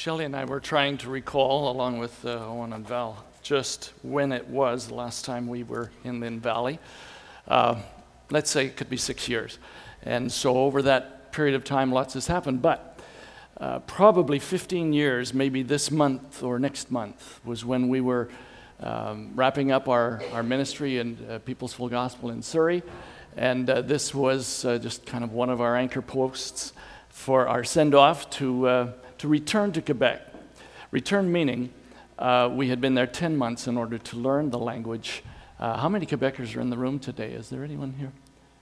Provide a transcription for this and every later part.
Shelley and I were trying to recall, along with Owen and Val, just when it was the last time we were in Lynn Valley. Let's say it could be 6 years. And so over that period of time, lots has happened. But probably 15 years, maybe this month or next month, was when we were wrapping up our ministry in People's Full Gospel in Surrey. And this was just kind of one of our anchor posts for our send-off to return to Quebec. Return meaning we had been there 10 months in order to learn the language. How many Quebecers are in the room today? Is there anyone here?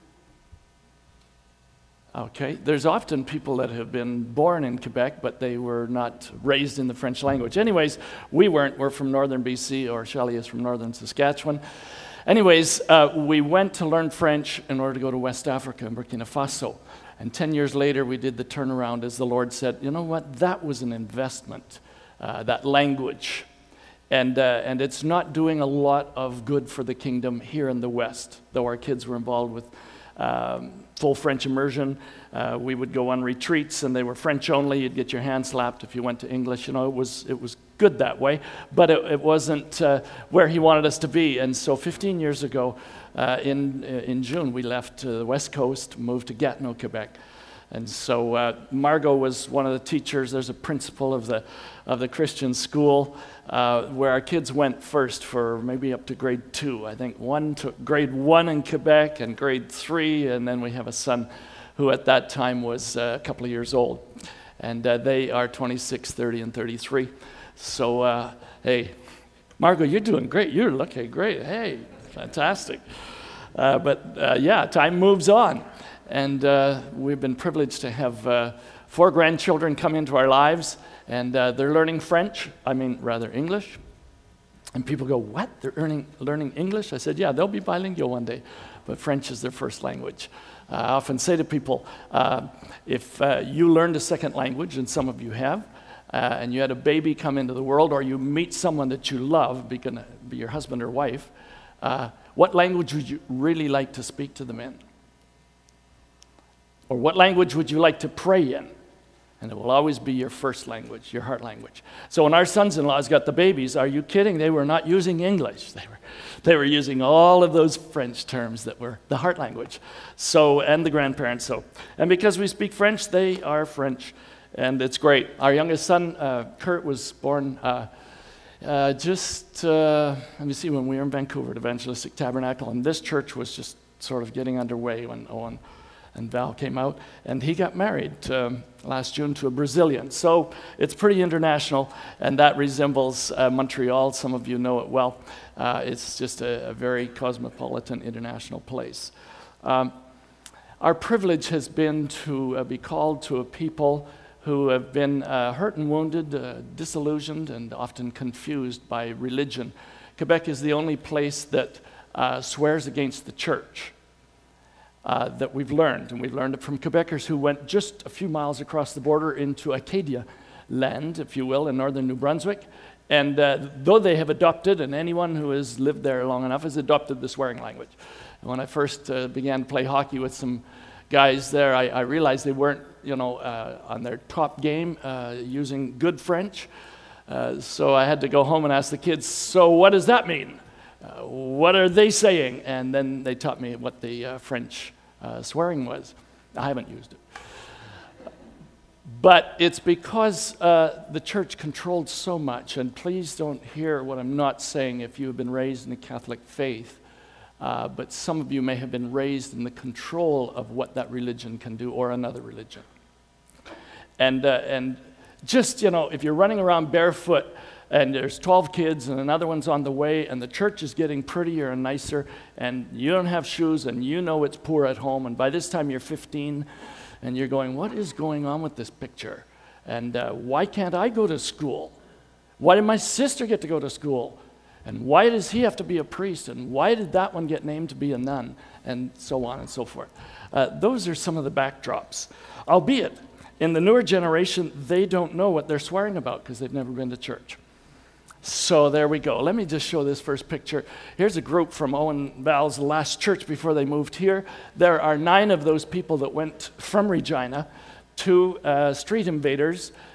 Okay, there's often people that have been born in Quebec, but they were not raised in the French language. Anyways, we weren't. We're from northern BC, or Shelley is from northern Saskatchewan. Anyways, we went to learn French in order to go to West Africa and Burkina Faso. And 10 years later, we did the turnaround as the Lord said, you know what, that was an investment, that language. And it's not doing a lot of good for the kingdom here in the West, though our kids were involved with full French immersion. We would go on retreats, and they were French only. You'd get your hand slapped if you went to English. You know, it was good that way, but it wasn't where He wanted us to be. And so 15 years ago, in June, we left the West Coast, moved to Gatineau, Quebec. And so Margot was one of the teachers. There's a principal of the Christian school where our kids went first for maybe up to grade 2. I think one took grade 1 in Quebec and grade 3, and then we have a son who at that time was a couple of years old. And they are 26, 30, and 33. So, hey, Margot, you're doing great. You're looking great. Hey, fantastic. But time moves on. And we've been privileged to have 4 grandchildren come into our lives, and they're learning English. And people go, what? They're learning English? I said, yeah, they'll be bilingual one day, but French is their first language. I often say to people, if you learned a second language, and some of you have, and you had a baby come into the world, or you meet someone that you love, be your husband or wife, what language would you really like to speak to them in? Or what language would you like to pray in? And it will always be your first language, your heart language. So when our sons-in-laws got the babies, are you kidding? They were not using English. They were using all of those French terms that were the heart language. So, and the grandparents. And because we speak French, they are French. And it's great. Our youngest son, Kurt, was born let me see, when we were in Vancouver at Evangelistic Tabernacle. And this church was just sort of getting underway when Owen and Val came out, and he got married last June to a Brazilian. So it's pretty international, and that resembles Montreal. Some of you know it well. It's just a very cosmopolitan international place. Our privilege has been to be called to a people who have been hurt and wounded, disillusioned, and often confused by religion. Quebec is the only place that swears against the church. That we've learned, and we've learned it from Quebecers who went just a few miles across the border into Acadia land, if you will, in northern New Brunswick. And though they have adopted, and anyone who has lived there long enough has adopted the swearing language. And when I first began to play hockey with some guys there, I realized they weren't, on their top game using good French. So I had to go home and ask the kids, so what does that mean? What are they saying? And then they taught me what the French swearing was. I haven't used it. But it's because the church controlled so much, and please don't hear what I'm not saying if you have been raised in the Catholic faith, but some of you may have been raised in the control of what that religion can do, or another religion. And just, if you're running around barefoot, and there's 12 kids, and another one's on the way, and the church is getting prettier and nicer, and you don't have shoes, and you know it's poor at home, and by this time you're 15, and you're going, what is going on with this picture? And why can't I go to school? Why did my sister get to go to school? And why does he have to be a priest? And why did that one get named to be a nun? And so on and so forth. Those are some of the backdrops. Albeit, in the newer generation, they don't know what they're swearing about because they've never been to church. So there we go. Let me just show this first picture. Here's a group from Owen Val's last church before they moved here. There are 9 of those people that went from Regina to Street Invaders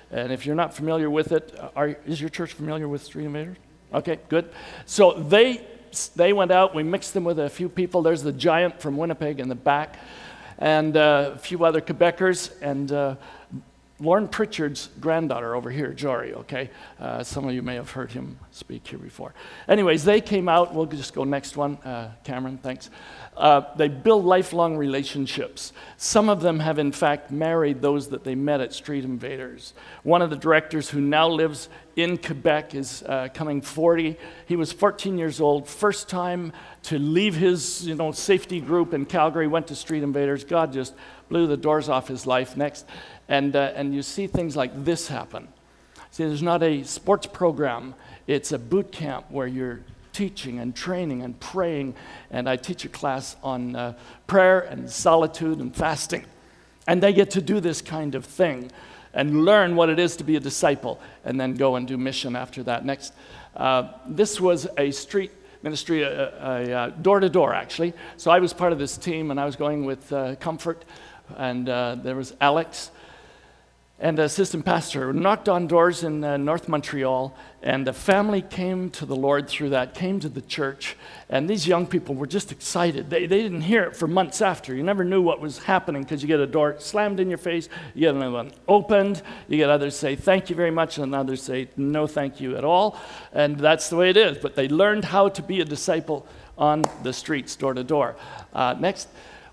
And if you're not familiar with it, is your church familiar with Street Invaders? Okay, good. So they went out. We mixed them with a few people. There's the giant from Winnipeg in the back, and a few other Quebecers, and Lauren Pritchard's granddaughter over here, Jory, okay? Some of you may have heard him speak here before. Anyways, they came out. We'll just go next one. Cameron, thanks. They build lifelong relationships. Some of them have, in fact, married those that they met at Street Invaders. One of the directors who now lives in Quebec is coming 40. He was 14 years old, first time to leave his safety group in Calgary, went to Street Invaders. God just blew the doors off his life. Next. And you see things like this happen. See, there's not a sports program. It's a boot camp where you're teaching and training and praying. And I teach a class on prayer and solitude and fasting. And they get to do this kind of thing and learn what it is to be a disciple and then go and do mission after that. Next. This was a street ministry, a door-to-door, actually. So I was part of this team, and I was going with Comfort, and there was Alex, and assistant pastor, knocked on doors in North Montreal, and the family came to the Lord through that, came to the church, and these young people were just excited. They didn't hear it for months after. You never knew what was happening because you get a door slammed in your face, you get another one opened, you get others say, thank you very much, and others say, no thank you at all, and that's the way it is. But they learned how to be a disciple on the streets, door to door. Next,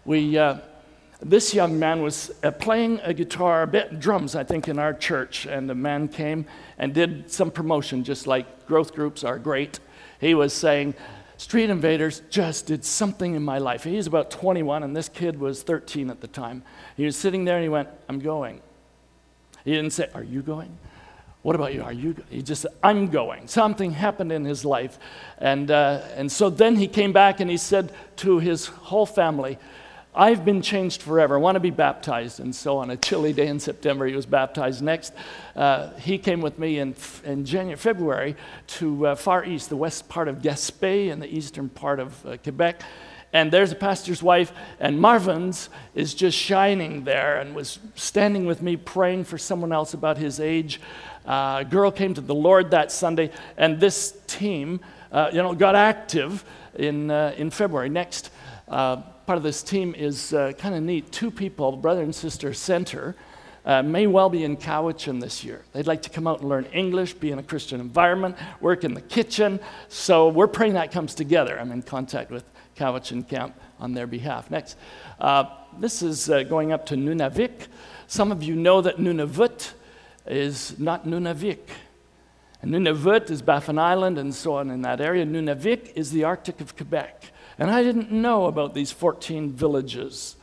this young man was playing a guitar, drums, I think, in our church, and the man came and did some promotion, just like growth groups are great. He was saying, Street Invaders just did something in my life. He's about 21, and this kid was 13 at the time. He was sitting there, and he went, I'm going. He didn't say, are you going? What about you? Are you? He just said, I'm going. Something happened in his life. And so then he came back, and he said to his whole family, I've been changed forever. I want to be baptized. And so on a chilly day in September, he was baptized. Next, he came with me in February to Far East, the west part of Gaspé and the eastern part of Quebec. And there's a pastor's wife, and Marvin's is just shining there and was standing with me praying for someone else about his age. A girl came to the Lord that Sunday, and this team got active in February. Next, part of this team is kind of neat. 2 people, brother and sister Center, may well be in Cowichan this year. They'd like to come out and learn English, be in a Christian environment, work in the kitchen. So we're praying that comes together. I'm in contact with Cowichan Camp on their behalf. Next, this is going up to Nunavik. Some of you know that Nunavut is not Nunavik. And Nunavut is Baffin Island and so on in that area. Nunavik is the Arctic of Quebec. And I didn't know about these 14 villages,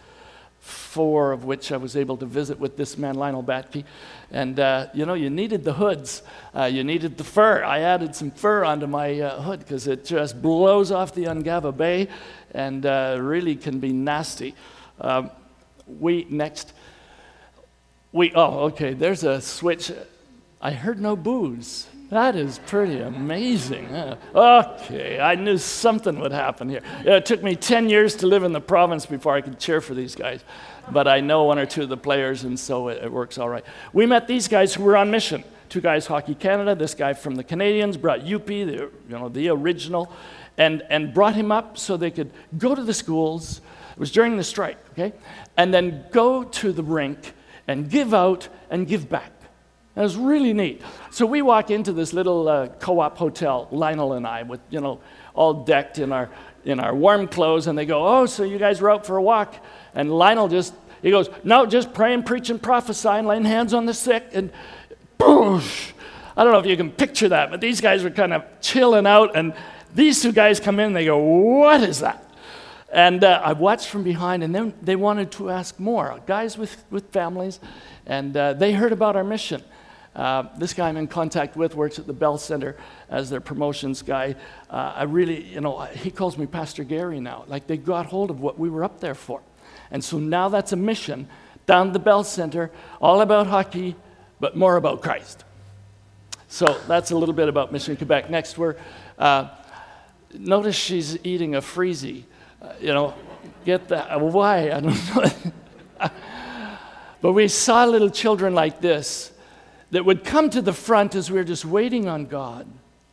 4 of which I was able to visit with this man, Lionel Batke. And, you needed the hoods. You needed the fur. I added some fur onto my hood because it just blows off the Ungava Bay and really can be nasty. There's a switch. I heard no booze. That is pretty amazing. Okay, I knew something would happen here. It took me 10 years to live in the province before I could cheer for these guys. But I know 1 or 2 of the players, and so it works all right. We met these guys who were on mission. 2 guys, Hockey Canada, this guy from the Canadians, brought Yuppie, the original, and brought him up so they could go to the schools. It was during the strike, okay? And then go to the rink and give out and give back. It was really neat. So we walk into this little co-op hotel, Lionel and I, with all decked in our warm clothes, and they go, "Oh, so you guys were out for a walk?" And Lionel he goes, "No, just praying, preaching, prophesying, laying hands on the sick," and boosh. I don't know if you can picture that, but these guys were kind of chilling out, and these 2 guys come in, and they go, "What is that?" And I watched from behind, and then they wanted to ask more. Guys with families, and they heard about our mission. This guy I'm in contact with works at the Bell Center as their promotions guy. He calls me Pastor Gary now. Like they got hold of what we were up there for. And so now that's a mission down at the Bell Center, all about hockey, but more about Christ. So that's a little bit about Mission Quebec. Next, notice she's eating a freezy. Get that. Why? I don't know. But we saw little children like this. that would come to the front as we were just waiting on God.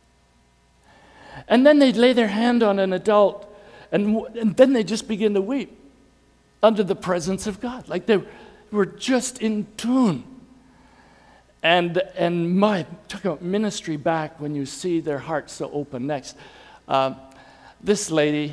And then they'd lay their hand on an adult, and then they'd just begin to weep under the presence of God, like they were just in tune. And talk about ministry back when you see their hearts so open. Next, this lady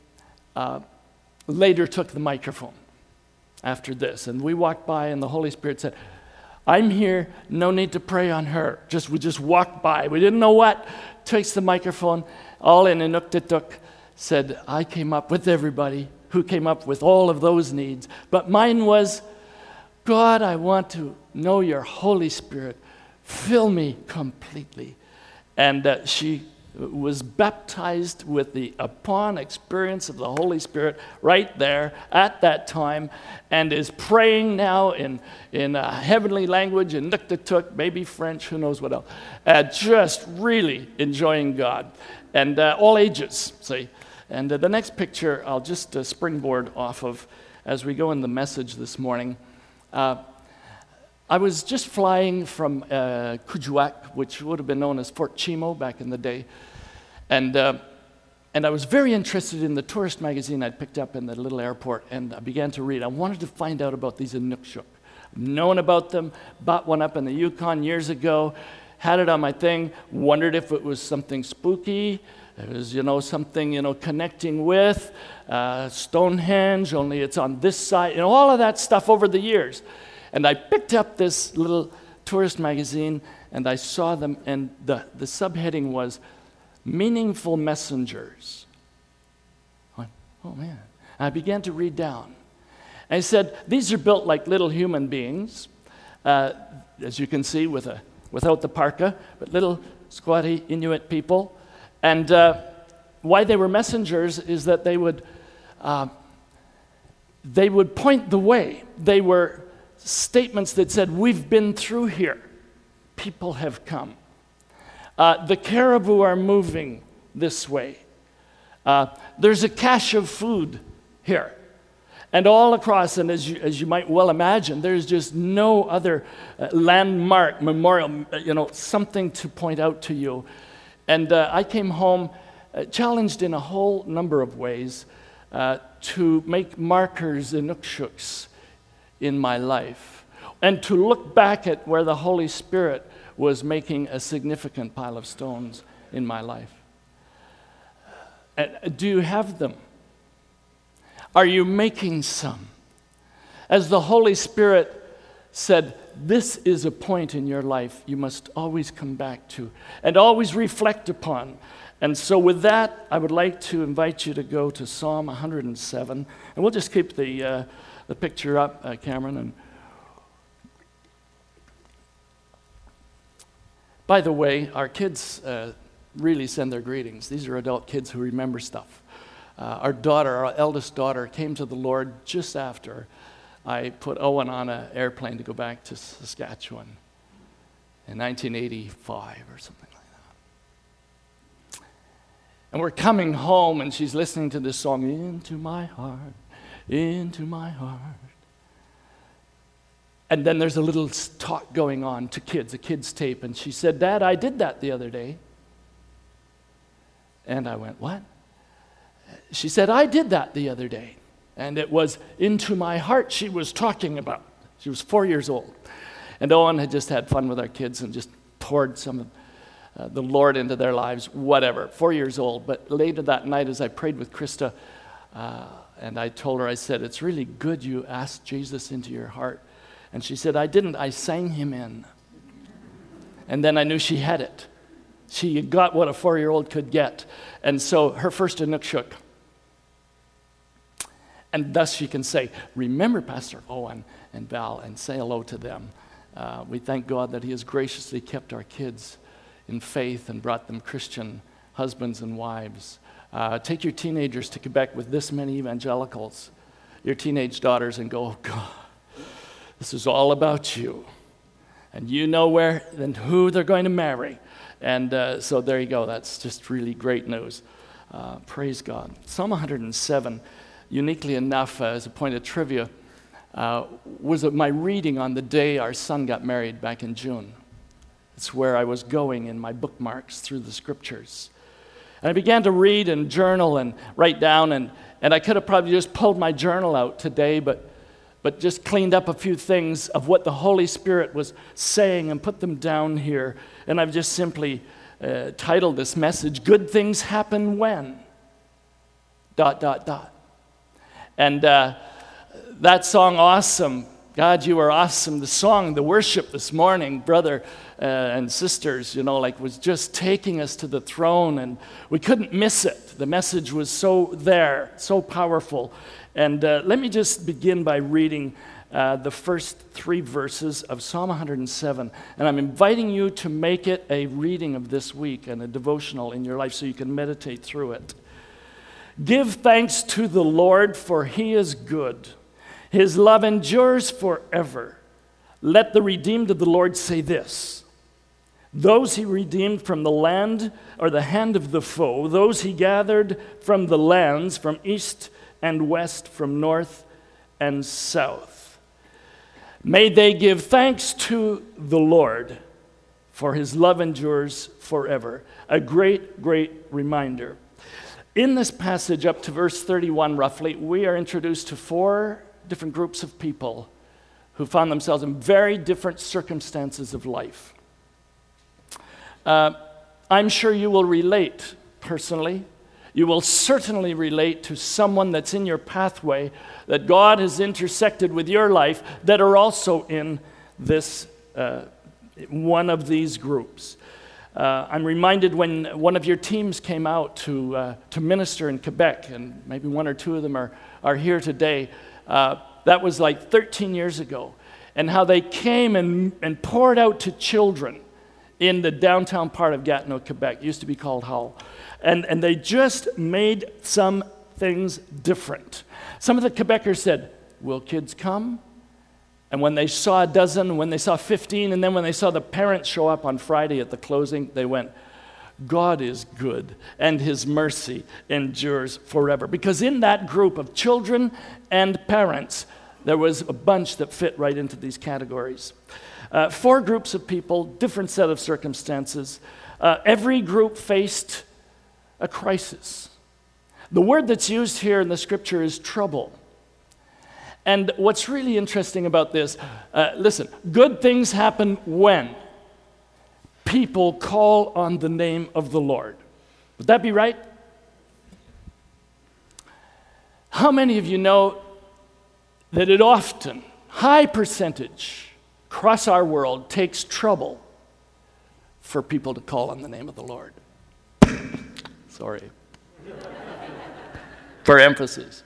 later took the microphone after this, and we walked by, and the Holy Spirit said, "I'm here, no need to pray on her." We just walked by. We didn't know what. Takes the microphone, all in Inuktitut, said, "I came up with everybody who came up with all of those needs. But mine was, God, I want to know your Holy Spirit. Fill me completely." And she was baptized with the upon experience of the Holy Spirit right there at that time, and is praying now in a heavenly language, in Inuktitut, maybe French, who knows what else. Just really enjoying God. And all ages, see. And the next picture I'll just springboard off of as we go in the message this morning. I was just flying from Kuujjuaq, which would have been known as Fort Chimo back in the day. And I was very interested in the tourist magazine I'd picked up in the little airport, and I began to read. I wanted to find out about these Inukshuk. I've known about them, bought one up in the Yukon years ago, had it on my thing, wondered if it was something spooky. It was, something, connecting with Stonehenge, only it's on this side, all of that stuff over the years. And I picked up this little tourist magazine, and I saw them, and the subheading was Meaningful Messengers. I went, oh, man. And I began to read down. And I said, these are built like little human beings, as you can see, without the parka, but little squatty Inuit people. And why they were messengers is that they would point the way. They were statements that said, we've been through here. People have come. The caribou are moving this way. There's a cache of food here. And all across, and as you might well imagine, there's just no other landmark, memorial, something to point out to you. And I came home challenged in a whole number of ways to make markers, Inukshuks, in my life, and to look back at where the Holy Spirit was making a significant pile of stones in my life. Do you have them? Are you making some? As the Holy Spirit said, this is a point in your life you must always come back to and always reflect upon. And so with that, I would like to invite you to go to Psalm 107. And we'll just keep the picture up, Cameron. And by the way, our kids really send their greetings. These are adult kids who remember stuff. Our eldest daughter, came to the Lord just after I put Owen on an airplane to go back to Saskatchewan in 1985 or something like that. And we're coming home, and she's listening to this song, Into My Heart, Into My Heart. And then there's a little talk going on to kids, a kid's tape, and she said, Dad, I did that the other day. And I went, what? She said, I did that the other day. And it was Into My Heart she was talking about. She was 4 years old. And Owen had just had fun with our kids and just poured some of the Lord into their lives, whatever, 4 years old. But later that night as I prayed with Krista, and I told her, I said, it's really good you asked Jesus into your heart. And she said, I didn't, I sang him in. And then I knew she had it. She got what a 4-year-old could get. And so her first Inukshuk. And thus she can say, remember Pastor Owen and Val, and say hello to them. We thank God that he has graciously kept our kids in faith and brought them Christian husbands and wives. Take your teenagers to Quebec with this many evangelicals, your teenage daughters, and go, oh God, this is all about you. And you know where and who they're going to marry. And so there you go. That's just really great news. Praise God. Psalm 107, uniquely enough, as a point of trivia, was my reading on the day our son got married back in June. It's where I was going in my bookmarks through the scriptures. And I began to read and journal and write down, and I could have probably just pulled my journal out today, but just cleaned up a few things of what the Holy Spirit was saying and put them down here. And I've just simply titled this message, Good Things Happen When, ... And that song, Awesome, God, you are awesome. The song, the worship this morning, brother and sisters, was just taking us to the throne, and we couldn't miss it. The message was so there, so powerful. And let me just begin by reading the first 3 verses of Psalm 107. And I'm inviting you to make it a reading of this week and a devotional in your life so you can meditate through it. Give thanks to the Lord, for he is good. His love endures forever. Let the redeemed of the Lord say this: those he redeemed from the land or the hand of the foe, those he gathered from the lands, from east and west, from north and south. May they give thanks to the Lord, for his love endures forever. A great, great reminder. In this passage, up to verse 31 roughly, we are introduced to 4 different groups of people who found themselves in very different circumstances of life. I'm sure you will relate personally. You will certainly relate to someone that's in your pathway that God has intersected with your life that are also in this one of these groups. I'm reminded when one of your teams came out to minister in Quebec, and maybe 1 or 2 of them are here today. That was like 13 years ago, and how they came and poured out to children in the downtown part of Gatineau, Quebec. It used to be called Hull. And they just made some things different. Some of the Quebecers said, will kids come? And when they saw a dozen, when they saw 15, and then when they saw the parents show up on Friday at the closing, they went, God is good, and his mercy endures forever. Because in that group of children and parents, there was a bunch that fit right into these categories. 4 groups of people, different set of circumstances. Every group faced a crisis. The word that's used here in the scripture is trouble. And what's really interesting about this, listen, good things happen when people call on the name of the Lord. Would that be right? How many of you know that it often, high percentage, across our world, takes trouble for people to call on the name of the Lord? Sorry. For emphasis.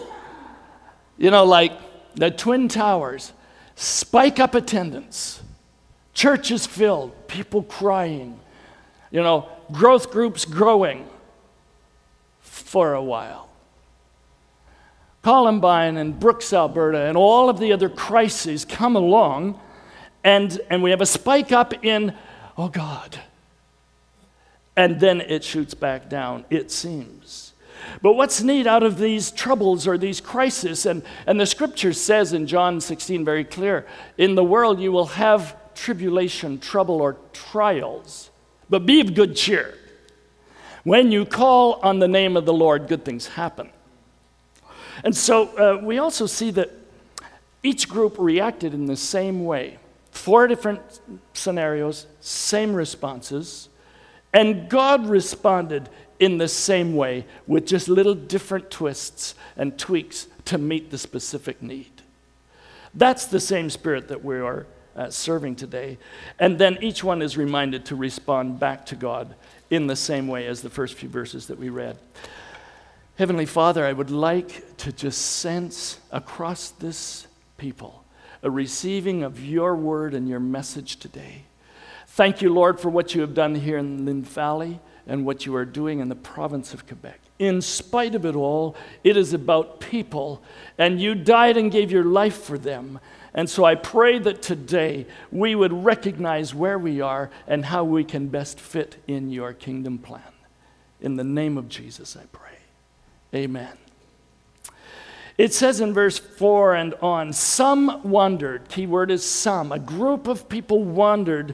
Like the Twin Towers, spike up attendance, churches filled, people crying, growth groups growing for a while. Columbine and Brooks, Alberta, and all of the other crises come along, and we have a spike up in, oh God. And then it shoots back down, it seems. But what's neat out of these troubles or these crises, and the scripture says in John 16 very clear, in the world you will have tribulation, trouble, or trials, but be of good cheer. When you call on the name of the Lord, good things happen. And so we also see that each group reacted in the same way. 4 different scenarios, same responses, and God responded in the same way with just little different twists and tweaks to meet the specific need. That's the same spirit that we are serving today. And then each one is reminded to respond back to God in the same way as the first few verses that we read. Heavenly Father, I would like to just sense across this people a receiving of your word and your message today. Thank you, Lord, for what you have done here in Lynn Valley and what you are doing in the province of Quebec. In spite of it all, it is about people, and you died and gave your life for them. And so I pray that today we would recognize where we are and how we can best fit in your kingdom plan. In the name of Jesus, I pray. Amen. It says in verse 4 and on, some wandered, key word is some, a group of people wandered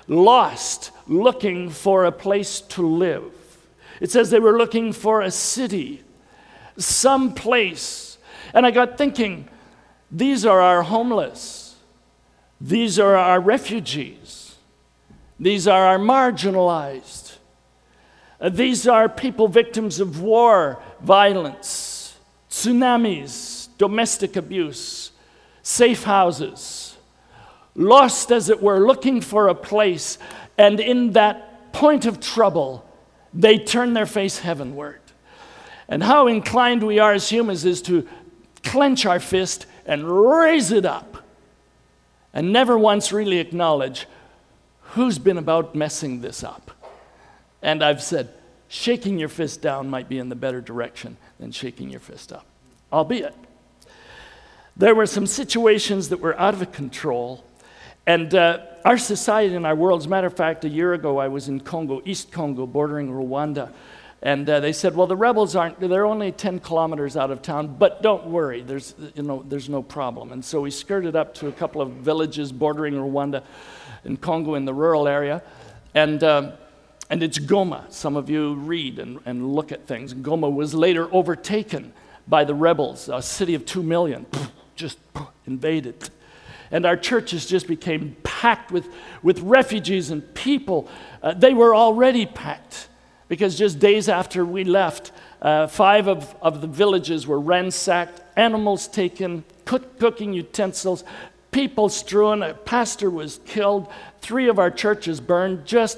lost, looking for a place to live. It says they were looking for a city, some place. And I got thinking, these are our homeless. These are our refugees. These are our marginalized. These are people victims of war, violence, tsunamis, domestic abuse, safe houses, lost as it were, looking for a place. And in that point of trouble, they turn their face heavenward. And how inclined we are as humans is to clench our fist and raise it up and never once really acknowledge who's been about messing this up. And I've said, shaking your fist down might be in the better direction than shaking your fist up. Albeit, there were some situations that were out of control. And our society and our world, as a matter of fact, a year ago I was in Congo, East Congo, bordering Rwanda. And they said, well, the rebels they're only 10 kilometers out of town, but don't worry, there's no problem. And so we skirted up to a couple of villages bordering Rwanda and Congo in the rural area. And it's Goma. Some of you read and look at things. Goma was later overtaken by the rebels, a city of 2 million, just invaded. And our churches just became packed with refugees and people. They were already packed because just days after we left, 5 of the villages were ransacked, animals taken, cooking utensils, people strewn, a pastor was killed, 3 of our churches burned, just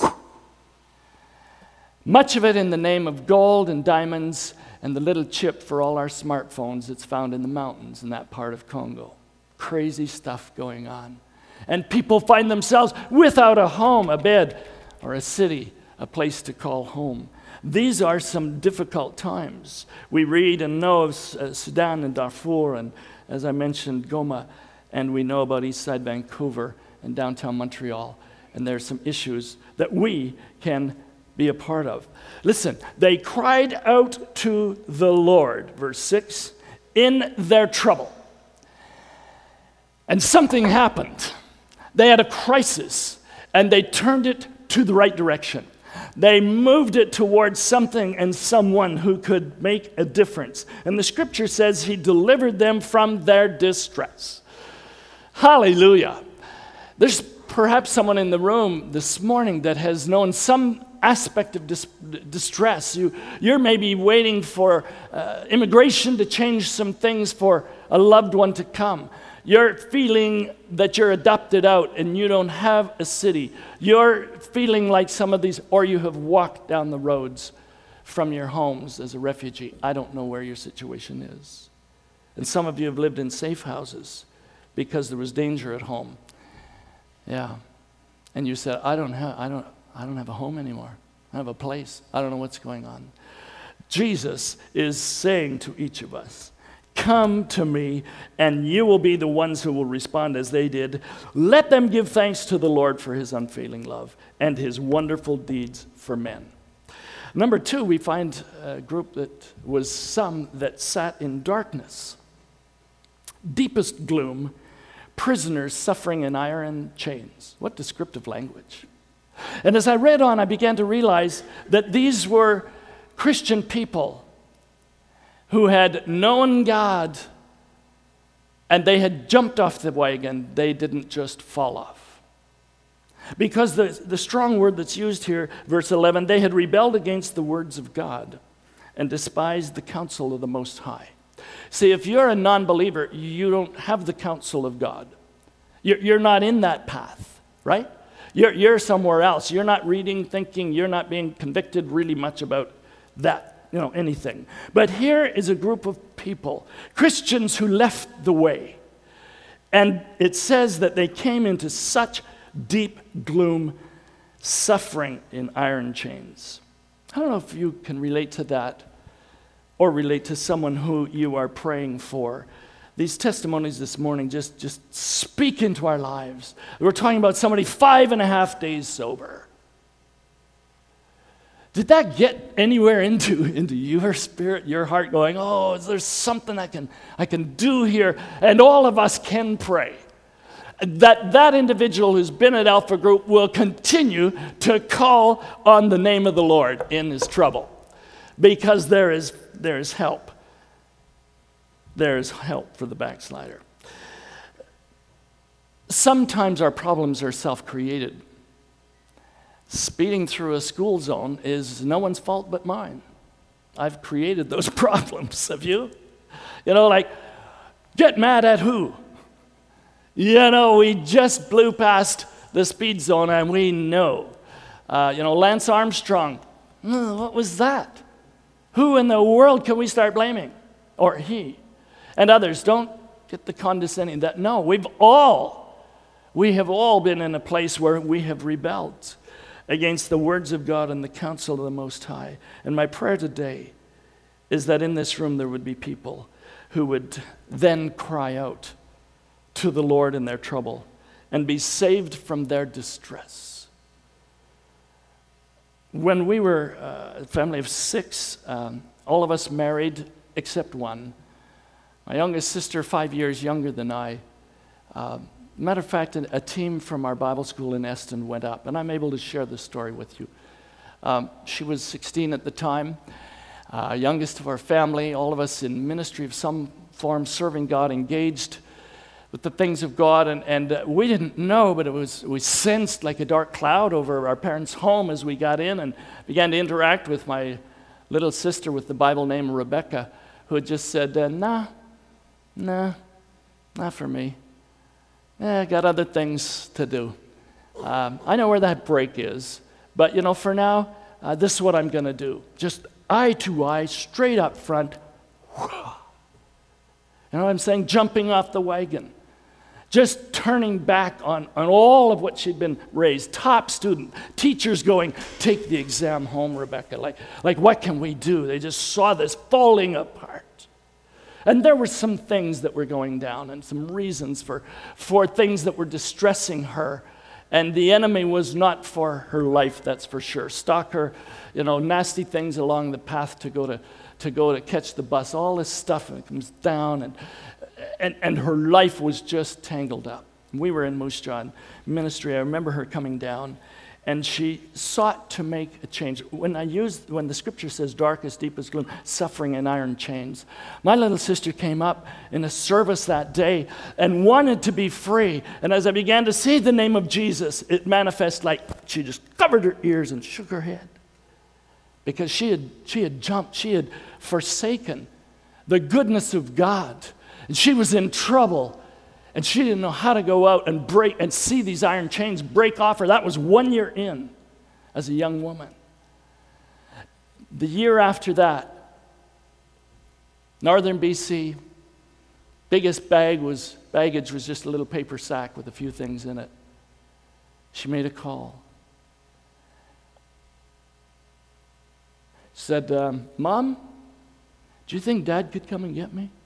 much of it in the name of gold and diamonds and the little chip for all our smartphones that's found in the mountains in that part of Congo. Crazy stuff going on. And people find themselves without a home, a bed, or a city, a place to call home. These are some difficult times. We read and know of Sudan and Darfur, and as I mentioned, Goma, and we know about Eastside Vancouver and downtown Montreal. And there's some issues that we can be a part of. Listen, they cried out to the Lord, verse 6, in their trouble. And something happened. They had a crisis, and they turned it to the right direction. They moved it towards something and someone who could make a difference. And the scripture says he delivered them from their distress. Hallelujah. There's perhaps someone in the room this morning that has known some aspect of distress. You're maybe waiting for immigration to change some things for a loved one to come. You're feeling that you're adopted out and you don't have a city. You're feeling like some of these, or you have walked down the roads from your homes as a refugee. I don't know where your situation is. And some of you have lived in safe houses because there was danger at home. Yeah. And you said, I don't have a home anymore. I don't have a place. I don't know what's going on. Jesus is saying to each of us, come to me, and you will be the ones who will respond as they did. Let them give thanks to the Lord for his unfailing love and his wonderful deeds for men. Number 2, we find a group that was some that sat in darkness, deepest gloom, prisoners suffering in iron chains. What descriptive language. And as I read on, I began to realize that these were Christian people who had known God, and they had jumped off the wagon. They didn't just fall off. Because the strong word that's used here, verse 11, they had rebelled against the words of God and despised the counsel of the Most High. See, if you're a non-believer, you don't have the counsel of God. You're not in that path, right? You're somewhere else. You're not reading, thinking, you're not being convicted really much about that. Anything. But here is a group of people, Christians who left the way. And it says that they came into such deep gloom, suffering in iron chains. I don't know if you can relate to that or relate to someone who you are praying for. These testimonies this morning just speak into our lives. We're talking about somebody 5.5 days sober. Did that get anywhere into your spirit, your heart, going, oh, is there something I can do here? And all of us can pray. that individual who's been at Alpha Group will continue to call on the name of the Lord in his trouble, because there is help. There is help for the backslider. Sometimes our problems are self-created. Speeding through a school zone is no one's fault but mine. I've created those problems. Have you? Like, get mad at who? We just blew past the speed zone and we know. Lance Armstrong, what was that? Who in the world can we start blaming? Or he. And others, don't get the condescending that. No, we have all been in a place where we have rebelled against the words of God and the counsel of the Most High. And my prayer today is that in this room there would be people who would then cry out to the Lord in their trouble and be saved from their distress. When we were a family of 6, all of us married except one. My youngest sister, 5 years younger than I. Matter of fact, a team from our Bible school in Eston went up, and I'm able to share this story with you. She was 16 at the time, youngest of our family, all of us in ministry of some form, serving God, engaged with the things of God, and we didn't know, but we sensed like a dark cloud over our parents' home as we got in and began to interact with my little sister with the Bible name Rebecca, who had just said, nah, not for me. I got other things to do. I know where that break is, but for now, this is what I'm going to do. Just eye to eye, straight up front. You know what I'm saying? Jumping off the wagon. Just turning back on all of what she'd been raised. Top student. Teachers going, take the exam home, Rebecca. Like what can we do? They just saw this falling apart. And there were some things that were going down and some reasons for things that were distressing her. And the enemy was not for her life, that's for sure. Stalk her, nasty things along the path to go to catch the bus. All this stuff, and it comes down, and her life was just tangled up. We were in Moose Jaw ministry. I remember her coming down, and she sought to make a change. When the scripture says darkest, deepest gloom, suffering and iron chains, my little sister came up in a service that day and wanted to be free. And as I began to say the name of Jesus, it manifested like she just covered her ears and shook her head. Because she had jumped, she had forsaken the goodness of God. And she was in trouble. And she didn't know how to go out and break and see these iron chains break off her. That was 1 year in as a young woman. The year after that, Northern BC, biggest baggage was just a little paper sack with a few things in it. She made a call. She said, Mom, do you think Dad could come and get me?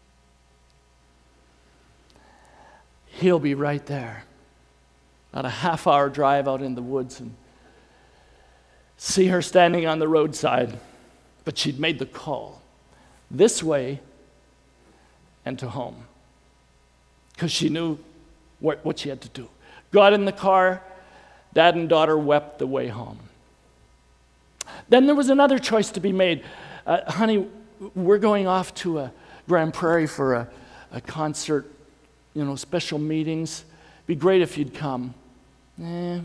He'll be right there. About a half-hour drive out in the woods, and see her standing on the roadside. But she'd made the call this way and to home, because she knew what she had to do. Got in the car. Dad and daughter wept the way home. Then there was another choice to be made. Honey, we're going off to a Grand Prairie for a concert, special meetings. Be great if you'd come. Yeah.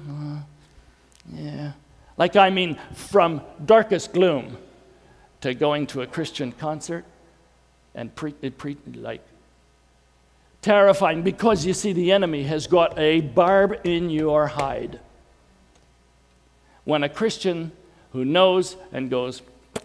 From darkest gloom to going to a Christian concert and terrifying, because you see the enemy has got a barb in your hide. When a Christian who knows and goes,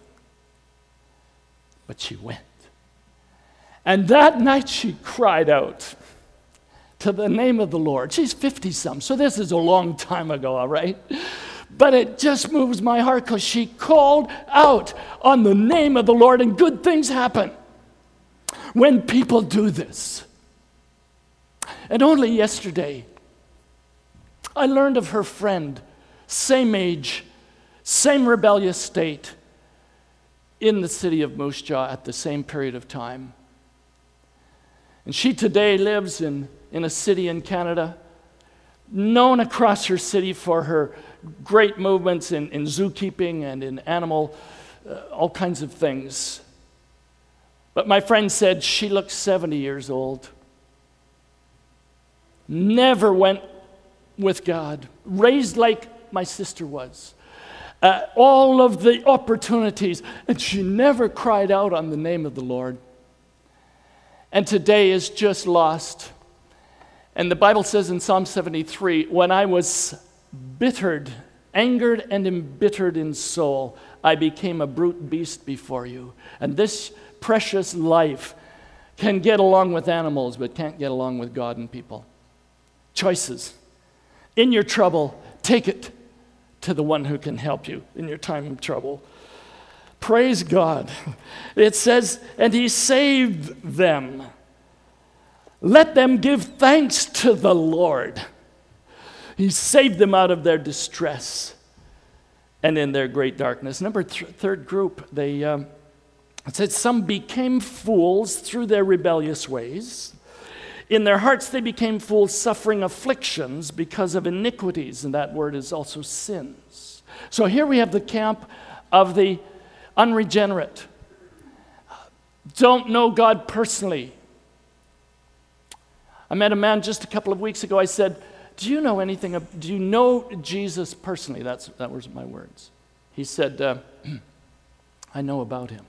but she went. And that night she cried out to the name of the Lord. She's 50-some, so this is a long time ago, all right? But it just moves my heart because she called out on the name of the Lord, and good things happen when people do this. And only yesterday, I learned of her friend, same age, same rebellious state, in the city of Moose Jaw at the same period of time. And she today lives in in a city in Canada, known across her city for her great movements in zookeeping and in animal, all kinds of things. But my friend said she looked 70 years old. Never went with God. Raised like my sister was. All of the opportunities, and she never cried out on the name of the Lord. And today is just lost. And the Bible says in Psalm 73, when I was bittered, angered and embittered in soul, I became a brute beast before you. And this precious life can get along with animals, but can't get along with God and people. Choices. In your trouble, take it to the one who can help you in your time of trouble. Praise God. It says, and he saved them. Let them give thanks to the Lord. He saved them out of their distress and in their great darkness. Number third group, it said some became fools through their rebellious ways. In their hearts they became fools, suffering afflictions because of iniquities, and that word is also sins. So here we have the camp of the unregenerate. Don't know God personally. I met a man just a couple of weeks ago. I said, do you know Jesus personally? That was my words. He said, I know about him.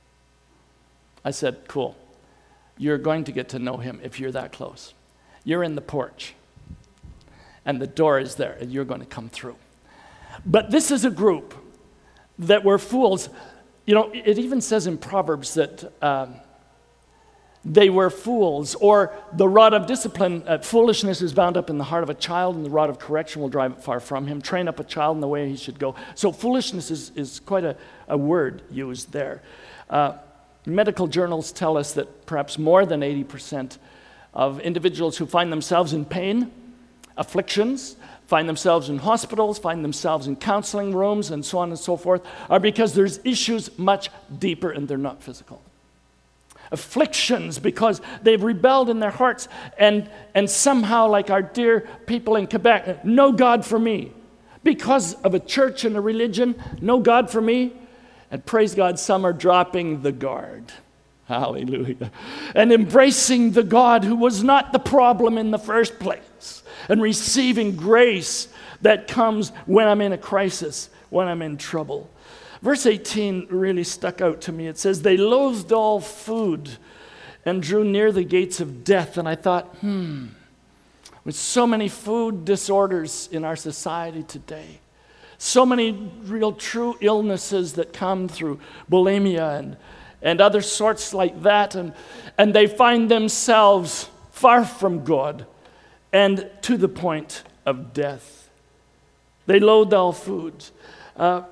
I said, cool. You're going to get to know him if you're that close. You're in the porch, and the door is there, and you're going to come through. But this is a group that were fools. You know, it even says in Proverbs that they were fools, or the rod of discipline, foolishness is bound up in the heart of a child, and the rod of correction will drive it far from him. Train up a child in the way he should go. So foolishness is quite a word used there. Medical journals tell us that perhaps more than 80% of individuals who find themselves in pain, afflictions, find themselves in hospitals, find themselves in counseling rooms, and so on and so forth, are because there's issues much deeper and they're not physical. Afflictions because they've rebelled in their hearts and somehow, like our dear people in Quebec, no God for me. Because of a church and a religion, no God for me. And praise God, some are dropping the guard. Hallelujah. And embracing the God who was not the problem in the first place. And receiving grace that comes when I'm in a crisis, when I'm in trouble. Verse 18 really stuck out to me. It says, they loathed all food and drew near the gates of death. And I thought, with so many food disorders in our society today, so many real true illnesses that come through bulimia and other sorts like that, and they find themselves far from God and to the point of death. They loathe all food. I'm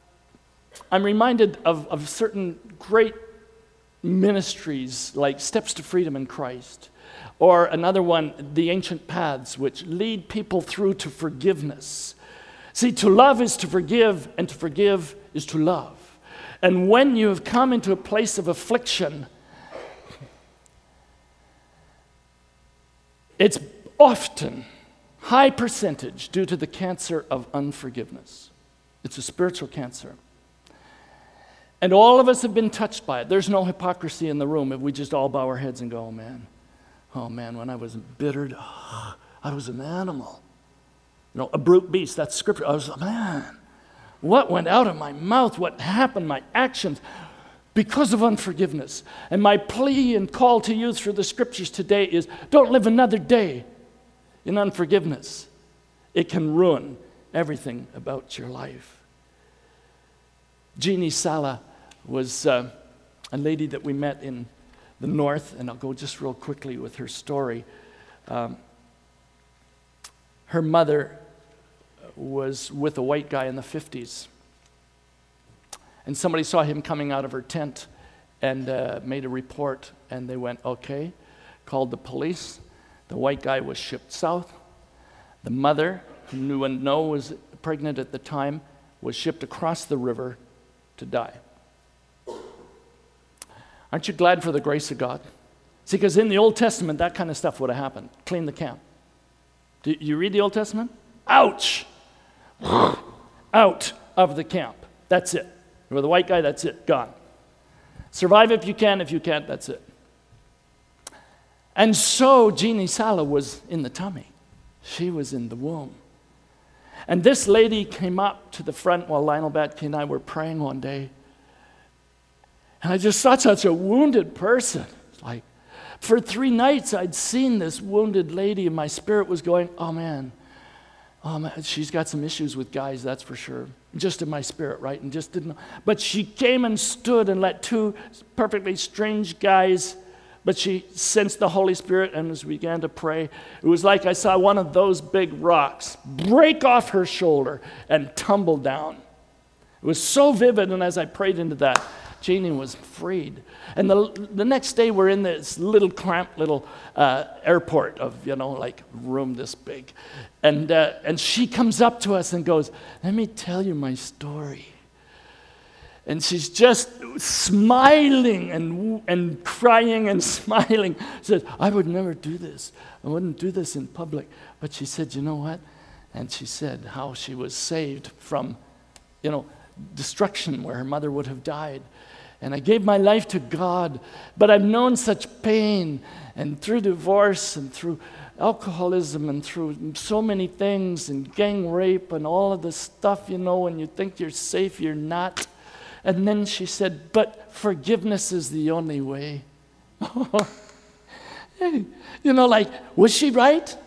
reminded of certain great ministries like Steps to Freedom in Christ, or another one, The Ancient Paths, which lead people through to forgiveness. See, to love is to forgive, and to forgive is to love. And when you have come into a place of affliction, it's often high percentage due to the cancer of unforgiveness. It's a spiritual cancer. And all of us have been touched by it. There's no hypocrisy in the room if we just all bow our heads and go, oh man, when I was embittered, I was an animal. A brute beast, that's scripture. I was, man, what went out of my mouth? What happened? My actions, because of unforgiveness. And my plea and call to you through the scriptures today is, don't live another day in unforgiveness. It can ruin everything about your life. Jeannie Sala was a lady that we met in the north, and I'll go just real quickly with her story. Her mother was with a white guy in the 50s. And somebody saw him coming out of her tent and made a report. And they went, okay, called the police. The white guy was shipped south. The mother, who knew and was pregnant at the time, was shipped across the river to die. Aren't you glad for the grace of God? See, because in the Old Testament, that kind of stuff would have happened. Clean the camp. Do you read the Old Testament? Ouch! Out of the camp. That's it. You're the white guy, that's it. Gone. Survive if you can. If you can't, that's it. And so Jeannie Sala was in the tummy. She was in the womb. And this lady came up to the front while Lionel Batke and I were praying one day. And I just saw such a wounded person. Like, for 3 nights I'd seen this wounded lady and my spirit was going, oh man, she's got some issues with guys, that's for sure. Just in my spirit, right? And just didn't know. But she came and stood and let 2 perfectly strange guys, but she sensed the Holy Spirit, and as we began to pray, it was like I saw one of those big rocks break off her shoulder and tumble down. It was so vivid, and as I prayed into that, Jeannie was freed. And the next day, we're in this little cramped little airport of, like room this big. And she comes up to us and goes, let me tell you my story. And she's just smiling and crying and smiling. She said, I would never do this. I wouldn't do this in public. But she said, you know what? And she said how she was saved from, destruction where her mother would have died. And I gave my life to God, but I've known such pain, and through divorce and through alcoholism and through so many things and gang rape and all of this stuff, when you think you're safe, you're not. And then she said, but forgiveness is the only way. Was she right?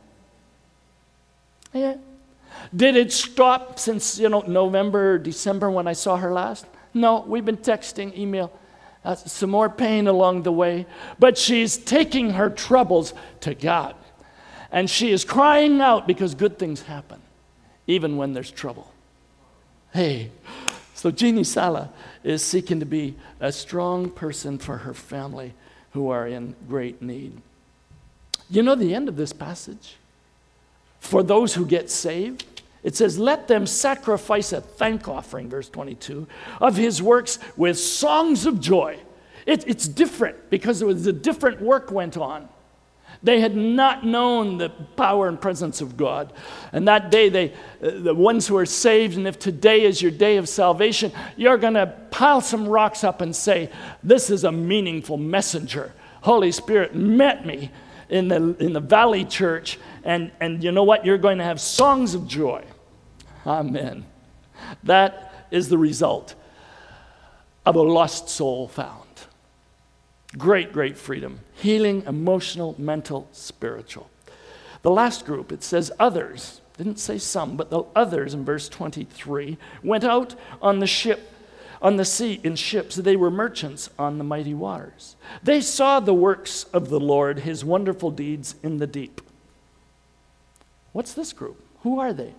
Yeah. Did it stop since, November or December when I saw her last? No, we've been texting, email, some more pain along the way. But she's taking her troubles to God. And she is crying out because good things happen, even when there's trouble. Hey, so Jeannie Sala is seeking to be a strong person for her family who are in great need. You know the end of this passage? For those who get saved, it says, let them sacrifice a thank offering, verse 22, of his works with songs of joy. It's different because there was a different work went on. They had not known the power and presence of God. And that day, the ones who are saved, and if today is your day of salvation, you're going to pile some rocks up and say, this is a meaningful messenger. Holy Spirit met me in the Valley Church, and you know what? You're going to have songs of joy. Amen. That is the result of a lost soul found. Great, great freedom. Healing, emotional, mental, spiritual. The last group, it says others. Didn't say some, but the others in verse 23 went out on the sea in ships. They were merchants on the mighty waters. They saw the works of the Lord, his wonderful deeds in the deep. What's this group? Who are they?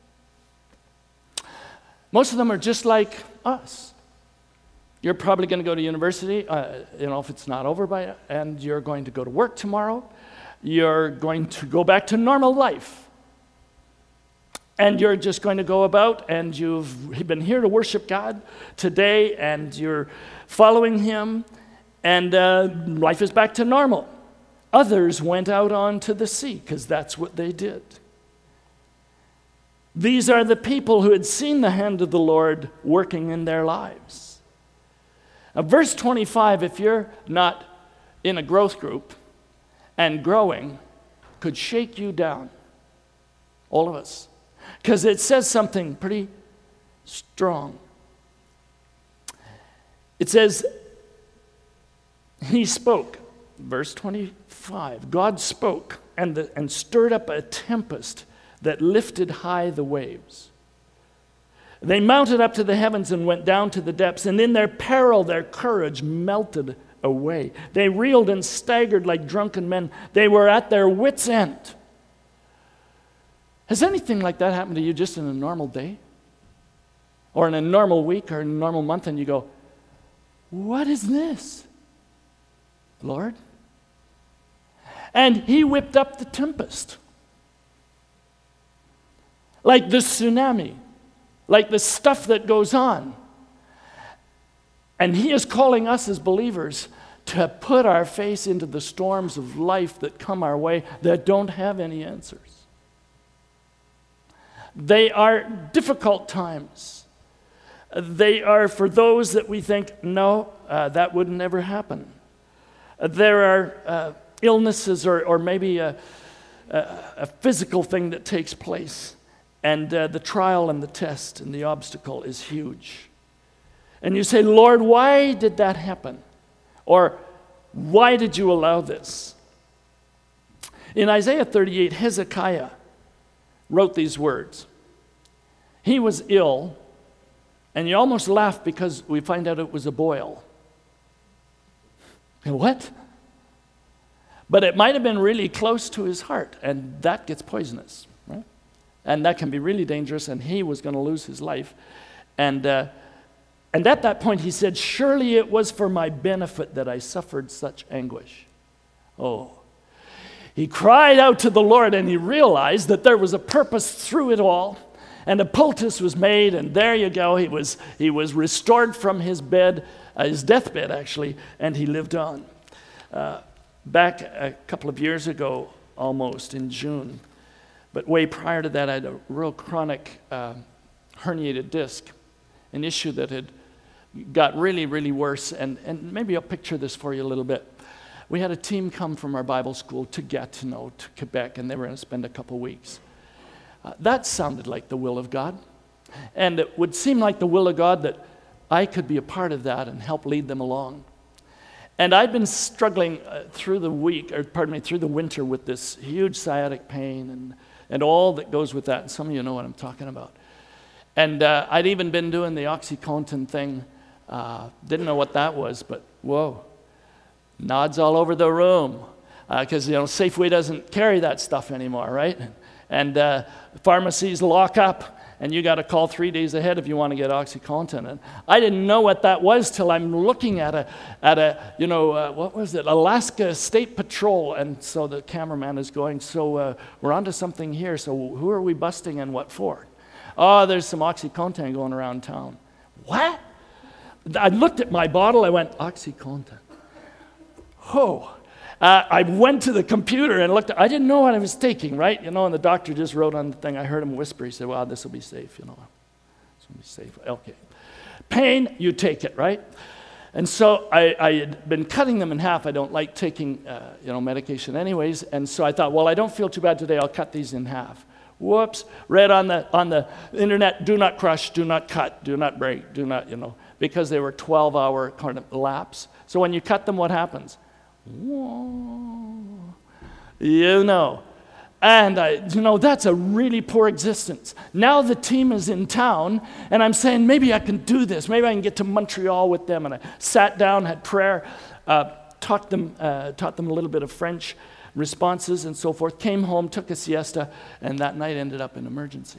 Most of them are just like us. You're probably going to go to university, if it's not over by, and you're going to go to work tomorrow. You're going to go back to normal life. And you're just going to go about, and you've been here to worship God today, and you're following him, and life is back to normal. Others went out onto the sea, because that's what they did. These are the people who had seen the hand of the Lord working in their lives. Now, verse 25, if you're not in a growth group and growing, could shake you down. All of us. Because it says something pretty strong. It says, he spoke. Verse 25, God spoke and stirred up a tempest that lifted high the waves. They mounted up to the heavens and went down to the depths, and in their peril their courage melted away. They reeled and staggered like drunken men. They were at their wits' end. Has anything like that happened to you just in a normal day? Or in a normal week or in a normal month, and you go, what is this, Lord? And he whipped up the tempest. Like the tsunami, like the stuff that goes on. And he is calling us as believers to put our face into the storms of life that come our way that don't have any answers. They are difficult times. They are for those that we think, no, that would never happen. There are illnesses or maybe a physical thing that takes place, and the trial and the test and the obstacle is huge. And you say, Lord, why did that happen? Or why did you allow this? In Isaiah 38, Hezekiah wrote these words. He was ill, and you almost laugh because we find out it was a boil. What? But it might have been really close to his heart, and that gets poisonous, right? And that can be really dangerous, and he was going to lose his life. And at that point he said, surely it was for my benefit that I suffered such anguish. Oh. He cried out to the Lord, and he realized that there was a purpose through it all. And a poultice was made, and there you go. He was restored from his bed, his deathbed actually, and he lived on. Back a couple of years ago, almost in June, but way prior to that, I had a real chronic herniated disc, an issue that had got really, really worse. And maybe I'll picture this for you a little bit. We had a team come from our Bible school to Gatineau, to Quebec, and they were going to spend a couple weeks. That sounded like the will of God. And it would seem like the will of God that I could be a part of that and help lead them along. And I'd been struggling through the winter with this huge sciatic pain and all that goes with that. And some of you know what I'm talking about. And I'd even been doing the OxyContin thing. Didn't know what that was, but whoa. Nods all over the room. Because, Safeway doesn't carry that stuff anymore, right? And pharmacies lock up, and you got to call 3 days ahead if you want to get OxyContin. And I didn't know what that was till I'm looking at what was it, Alaska State Patrol. And so the cameraman is going, so we're onto something here. So who are we busting and what for? Oh, there's some OxyContin going around town. What? I looked at my bottle. I went, OxyContin. Oh. I went to the computer and looked. I didn't know what I was taking, right? And the doctor just wrote on the thing. I heard him whisper. He said, well, this will be safe, This will be safe. Okay. Pain, you take it, right? And so I had been cutting them in half. I don't like taking, medication anyways. And so I thought, well, I don't feel too bad today. I'll cut these in half. Whoops. Read on the internet, do not crush, do not cut, do not break, do not, because they were 12-hour kind of laps. So when you cut them, what happens? Whoa. And that's a really poor existence. Now the team is in town, and I'm saying, maybe I can do this. Maybe I can get to Montreal with them. And I sat down, had prayer, taught them a little bit of French responses and so forth, came home, took a siesta, and that night ended up in emergency.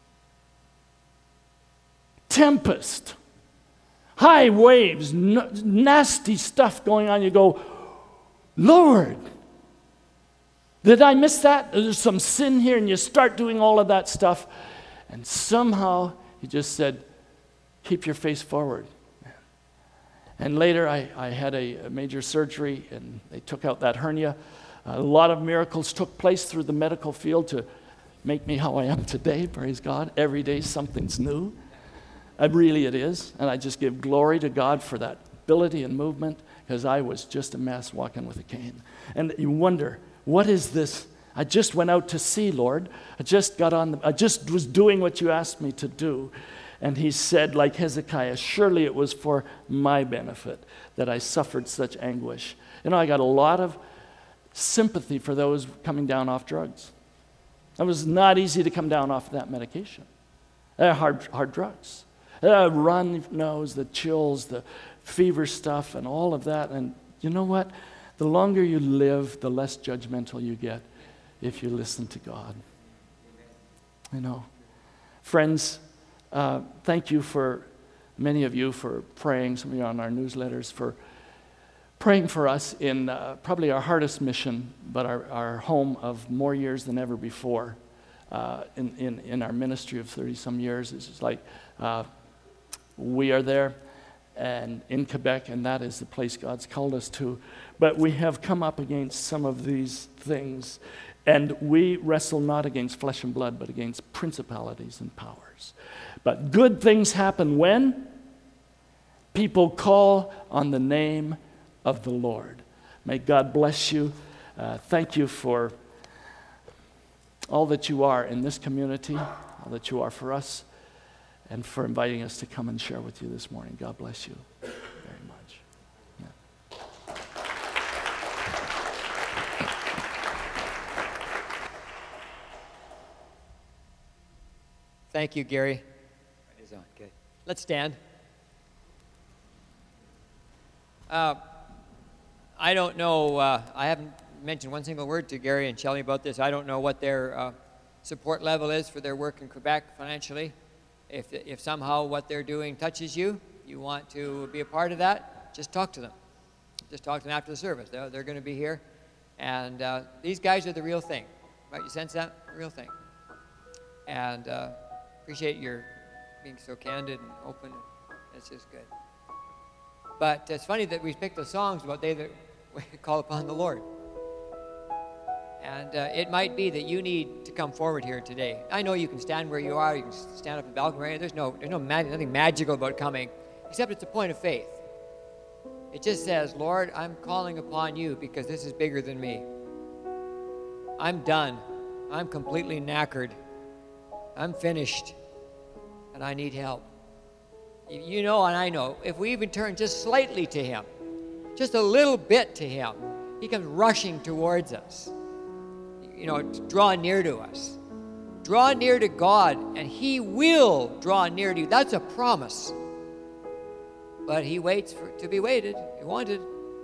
Tempest, high waves, nasty stuff going on. You go, Lord, did I miss that? There's some sin here, and you start doing all of that stuff, and somehow he just said, keep your face forward. And later I had a major surgery, and they took out that hernia. A lot of miracles took place through the medical field to make me how I am today, praise God. Every day something's new. Really it is, and I just give glory to God for that ability and movement, because I was just a mess walking with a cane. And you wonder, what is this? I just went out to sea, Lord. I just was doing what you asked me to do. And he said, like Hezekiah, surely it was for my benefit that I suffered such anguish. I got a lot of sympathy for those coming down off drugs. It was not easy to come down off that medication. They're hard drugs. Run nose, the chills, the fever stuff, and all of that. And you know what? The longer you live, the less judgmental you get if you listen to God. Friends, thank you for many of you for praying. Some of you on our newsletters for praying for us in probably our hardest mission, but our home of more years than ever before in our ministry of 30-some years. It's just like we are there. and in Quebec, and that is the place God's called us to. But we have come up against some of these things, and we wrestle not against flesh and blood, but against principalities and powers. But good things happen when people call on the name of the Lord. May God bless you. Thank you for all that you are in this community, all that you are for us, and for inviting us to come and share with you this morning. God bless you very much. Yeah. Thank you, Gary. It is on. Good. Let's stand. I don't know, I haven't mentioned one single word to Gary and Shelley about this. I don't know what their support level is for their work in Quebec financially. If somehow what they're doing touches you, you want to be a part of that, just talk to them. Just talk to them after the service. They're going to be here. And these guys are the real thing. Right? You sense that? The real thing. And appreciate your being so candid and open. It's just good. But it's funny that we picked the songs about they that call upon the Lord. And it might be that you need to come forward here today. I know you can stand where you are. You can stand up in the balcony. There's nothing magical about coming, except it's a point of faith. It just says, Lord, I'm calling upon you because this is bigger than me. I'm done. I'm completely knackered. I'm finished. And I need help. You know, and I know, if we even turn just slightly to him, just a little bit to him, he comes rushing towards us. You know, draw near to us. Draw near to God, and he will draw near to you. That's a promise. But he waits to be waited. He wanted.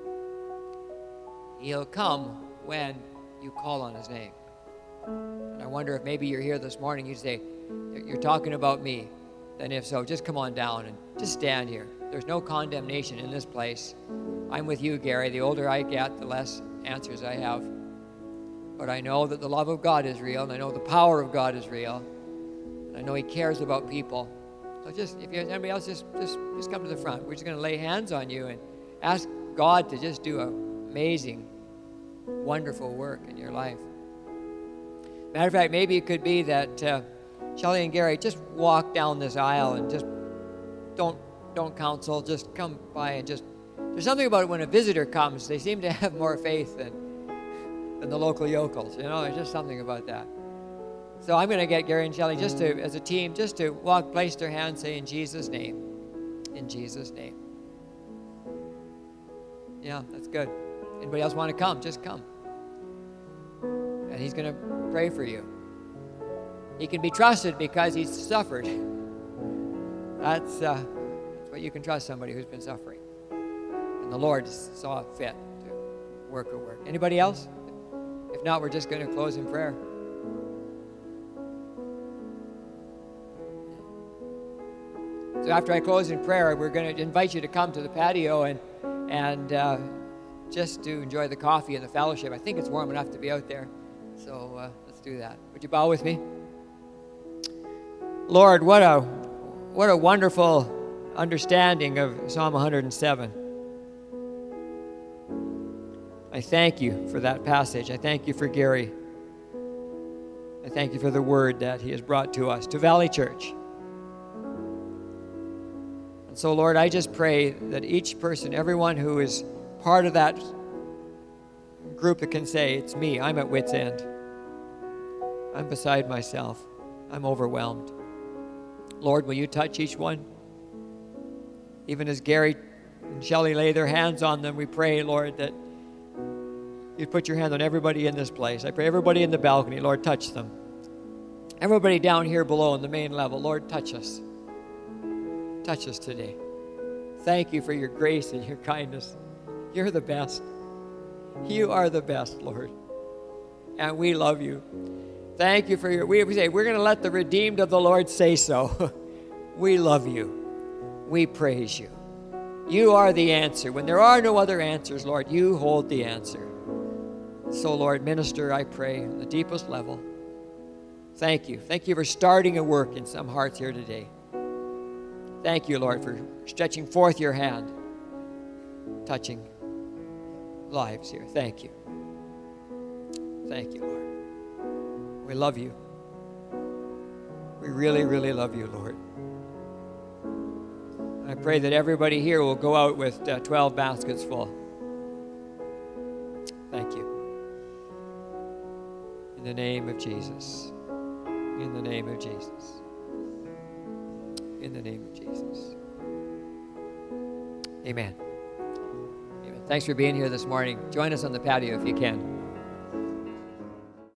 He'll come when you call on his name. And I wonder if maybe you're here this morning, you say, you're talking about me. Then if so, just come on down and just stand here. There's no condemnation in this place. I'm with you, Gary. The older I get, the less answers I have. But I know that the love of God is real, and I know the power of God is real. And I know he cares about people. So just, if there's anybody else, just come to the front. We're just going to lay hands on you and ask God to just do an amazing, wonderful work in your life. Matter of fact, maybe it could be that Shelley and Gary just walk down this aisle and just don't counsel, just come by and just, there's something about it when a visitor comes, they seem to have more faith than the local yokels, you know, there's just something about that. So I'm going to get Gary and Shelley just to, as a team, just to place their hands, say, in Jesus' name. In Jesus' name. Yeah, that's good. Anybody else want to come? Just come. And he's going to pray for you. He can be trusted because he's suffered. That's what you can trust somebody who's been suffering. And the Lord saw fit to work a work. Anybody else? If not, we're just going to close in prayer. So after I close in prayer, we're going to invite you to come to the patio and just to enjoy the coffee and the fellowship. I think it's warm enough to be out there. So let's do that. Would you bow with me? Lord, what a wonderful understanding of Psalm 107. I thank you for that passage. I thank you for Gary. I thank you for the word that he has brought to us, to Valley Church. And so, Lord, I just pray that each person, everyone who is part of that group that can say, it's me, I'm at wit's end. I'm beside myself. I'm overwhelmed. Lord, will you touch each one? Even as Gary and Shelley lay their hands on them, we pray, Lord, that you'd put your hand on everybody in this place. I pray everybody in the balcony, Lord, touch them. Everybody down here below on the main level, Lord, touch us. Touch us today. Thank you for your grace and your kindness. You're the best. You are the best, Lord. And we love you. Thank you for your, we say, we're going to let the redeemed of the Lord say so. We love you. We praise you. You are the answer. When there are no other answers, Lord, you hold the answer. So, Lord, minister, I pray, on the deepest level. Thank you. Thank you for starting a work in some hearts here today. Thank you, Lord, for stretching forth your hand, touching lives here. Thank you. Thank you, Lord. We love you. We really, really love you, Lord. I pray that everybody here will go out with 12 baskets full. Thank you. In the name of Jesus. In the name of Jesus. In the name of Jesus. Amen. Amen. Thanks for being here this morning. Join us on the patio if you can.